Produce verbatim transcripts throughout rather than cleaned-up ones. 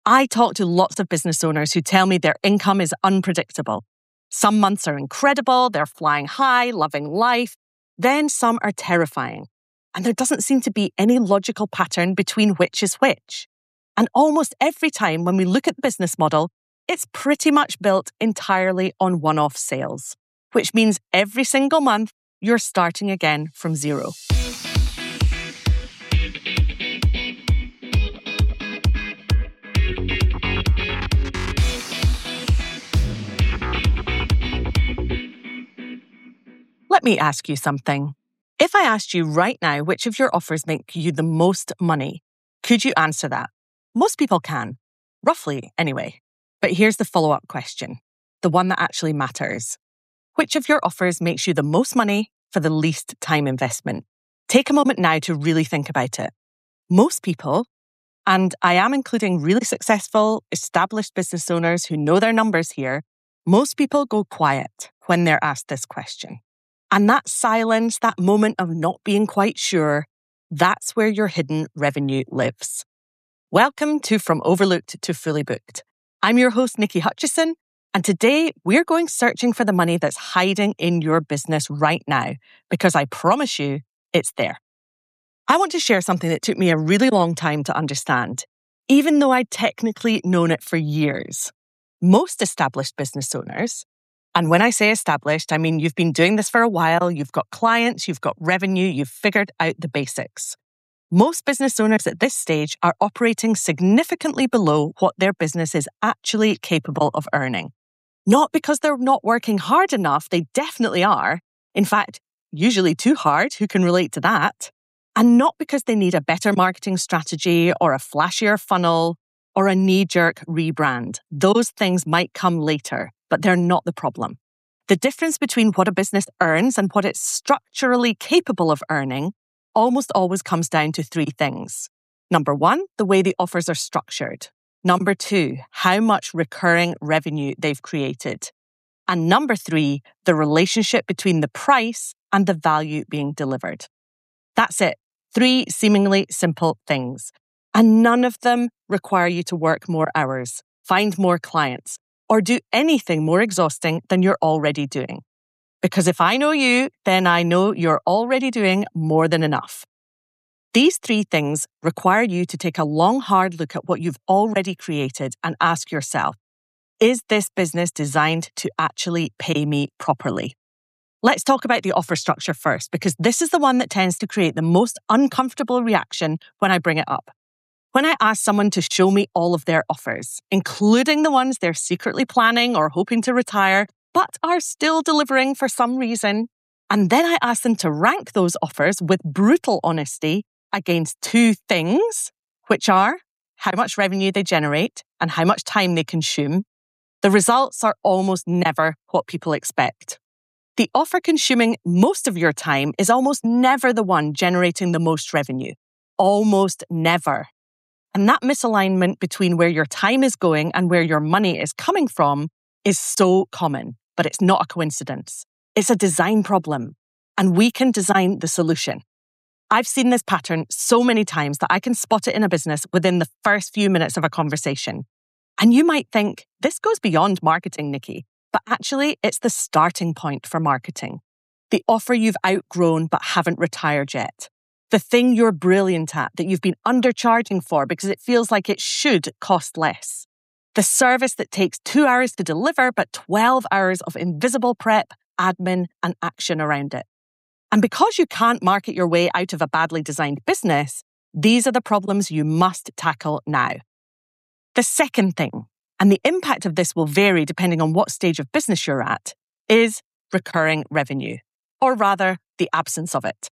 I talk to lots of business owners who tell me their income is unpredictable. Some months are incredible, they're flying high, loving life. Then some are terrifying. And there doesn't seem to be any logical pattern between which is which. And almost every time when we look at the business model, it's pretty much built entirely on one-off sales, which means every single month you're starting again from zero. Let me ask you something. If I asked you right now which of your offers make you the most money, could you answer that? Most people can, roughly anyway. But here's the follow-up question, the one that actually matters. Which of your offers makes you the most money for the least time investment? Take a moment now to really think about it. Most people, and I am including really successful, established business owners who know their numbers here, most people go quiet when they're asked this question. And that silence, that moment of not being quite sure, that's where your hidden revenue lives. Welcome to From Overlooked to Fully Booked. I'm your host, Nikki Hutchison, and today we're going searching for the money that's hiding in your business right now, because I promise you, it's there. I want to share something that took me a really long time to understand, even though I'd technically known it for years. Most established business owners, and when I say established, I mean you've been doing this for a while, you've got clients, you've got revenue, you've figured out the basics. Most business owners at this stage are operating significantly below what their business is actually capable of earning. Not because they're not working hard enough, they definitely are. In fact, usually too hard, who can relate to that? And not because they need a better marketing strategy or a flashier funnel or a knee-jerk rebrand. Those things might come later, but they're not the problem. The difference between what a business earns and what it's structurally capable of earning almost always comes down to three things. Number one, the way the offers are structured. Number two, how much recurring revenue they've created. And number three, the relationship between the price and the value being delivered. That's it. Three seemingly simple things. And none of them require you to work more hours, find more clients, or do anything more exhausting than you're already doing. Because if I know you, then I know you're already doing more than enough. These three things require you to take a long, hard look at what you've already created and ask yourself, is this business designed to actually pay me properly? Let's talk about the offer structure first, because this is the one that tends to create the most uncomfortable reaction when I bring it up. When I ask someone to show me all of their offers, including the ones they're secretly planning or hoping to retire, but are still delivering for some reason, and then I ask them to rank those offers with brutal honesty against two things, which are how much revenue they generate and how much time they consume, the results are almost never what people expect. The offer consuming most of your time is almost never the one generating the most revenue. Almost never. And that misalignment between where your time is going and where your money is coming from is so common, but it's not a coincidence. It's a design problem, and we can design the solution. I've seen this pattern so many times that I can spot it in a business within the first few minutes of a conversation. And you might think, this goes beyond marketing, Nikki, but actually it's the starting point for marketing. The offer you've outgrown but haven't retired yet. The thing you're brilliant at that you've been undercharging for because it feels like it should cost less. The service that takes two hours to deliver but twelve hours of invisible prep, admin, and action around it. And because you can't market your way out of a badly designed business, these are the problems you must tackle now. The second thing, and the impact of this will vary depending on what stage of business you're at, is recurring revenue, or rather, the absence of it.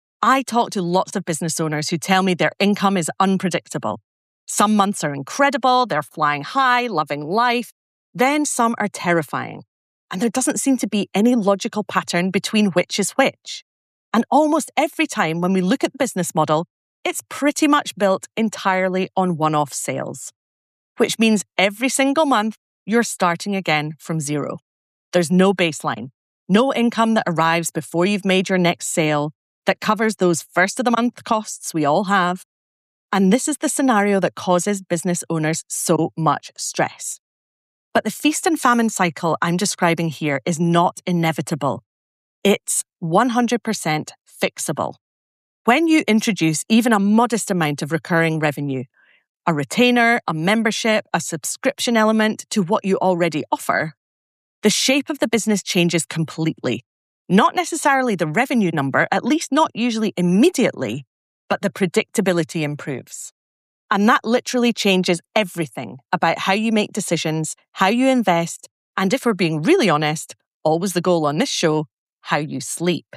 I talk to lots of business owners who tell me their income is unpredictable. Some months are incredible, they're flying high, loving life. Then some are terrifying. And there doesn't seem to be any logical pattern between which is which. And almost every time when we look at the business model, it's pretty much built entirely on one-off sales. Which means every single month, you're starting again from zero. There's no baseline, no income that arrives before you've made your next sale, that covers those first of the month costs we all have. And this is the scenario that causes business owners so much stress. But the feast and famine cycle I'm describing here is not inevitable. It's one hundred percent fixable. When you introduce even a modest amount of recurring revenue, a retainer, a membership, a subscription element to what you already offer, the shape of the business changes completely. Not necessarily the revenue number, at least not usually immediately, but the predictability improves. And that literally changes everything about how you make decisions, how you invest, and if we're being really honest, always the goal on this show, how you sleep.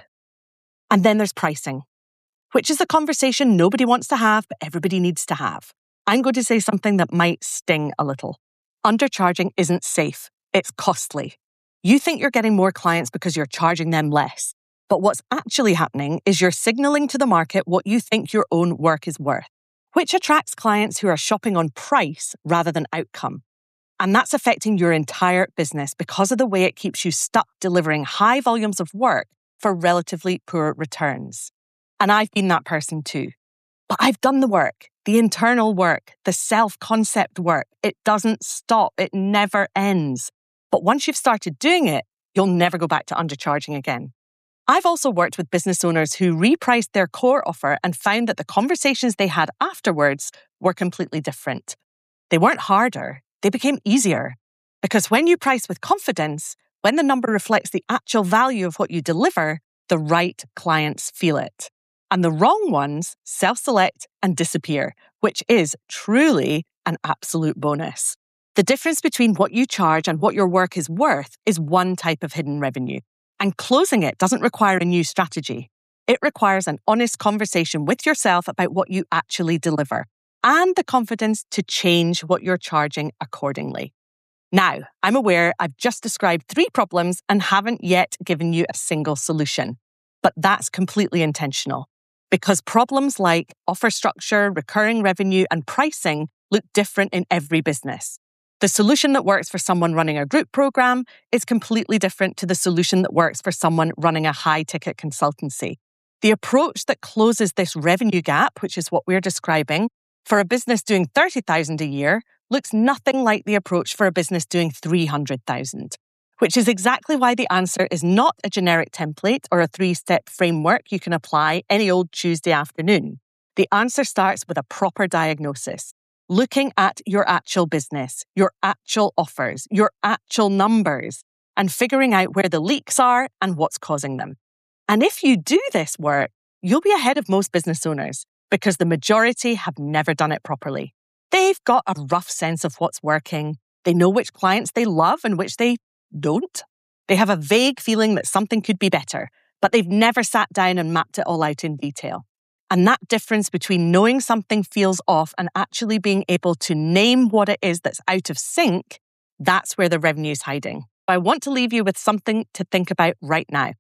And then there's pricing, which is a conversation nobody wants to have, but everybody needs to have. I'm going to say something that might sting a little. Undercharging isn't safe. It's costly. You think you're getting more clients because you're charging them less. But what's actually happening is you're signaling to the market what you think your own work is worth, which attracts clients who are shopping on price rather than outcome. And that's affecting your entire business because of the way it keeps you stuck delivering high volumes of work for relatively poor returns. And I've been that person too. But I've done the work, the internal work, the self-concept work. It doesn't stop. It never ends. But once you've started doing it, you'll never go back to undercharging again. I've also worked with business owners who repriced their core offer and found that the conversations they had afterwards were completely different. They weren't harder. They became easier. Because when you price with confidence, when the number reflects the actual value of what you deliver, the right clients feel it. And the wrong ones self-select and disappear, which is truly an absolute bonus. The difference between what you charge and what your work is worth is one type of hidden revenue. And closing it doesn't require a new strategy. It requires an honest conversation with yourself about what you actually deliver and the confidence to change what you're charging accordingly. Now, I'm aware I've just described three problems and haven't yet given you a single solution, but that's completely intentional because problems like offer structure, recurring revenue, and pricing look different in every business. The solution that works for someone running a group program is completely different to the solution that works for someone running a high-ticket consultancy. The approach that closes this revenue gap, which is what we're describing, for a business doing thirty thousand dollars a year looks nothing like the approach for a business doing three hundred thousand dollars, which is exactly why the answer is not a generic template or a three-step framework you can apply any old Tuesday afternoon. The answer starts with a proper diagnosis, looking at your actual business, your actual offers, your actual numbers, and figuring out where the leaks are and what's causing them. And if you do this work, you'll be ahead of most business owners because the majority have never done it properly. They've got a rough sense of what's working. They know which clients they love and which they don't. They have a vague feeling that something could be better, but they've never sat down and mapped it all out in detail. And that difference between knowing something feels off and actually being able to name what it is that's out of sync, that's where the revenue's hiding. I want to leave you with something to think about right now.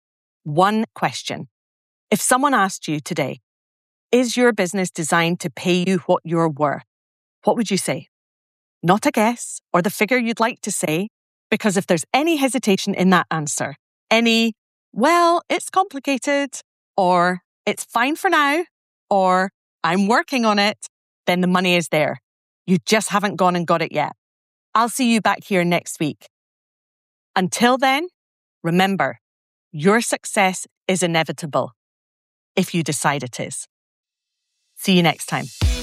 One question. If someone asked you today, is your business designed to pay you what you're worth? What would you say? Not a guess or the figure you'd like to say, because if there's any hesitation in that answer, any, well, it's complicated, or it's fine for now, or I'm working on it, then the money is there. You just haven't gone and got it yet. I'll see you back here next week. Until then, remember, your success is inevitable if you decide it is. See you next time.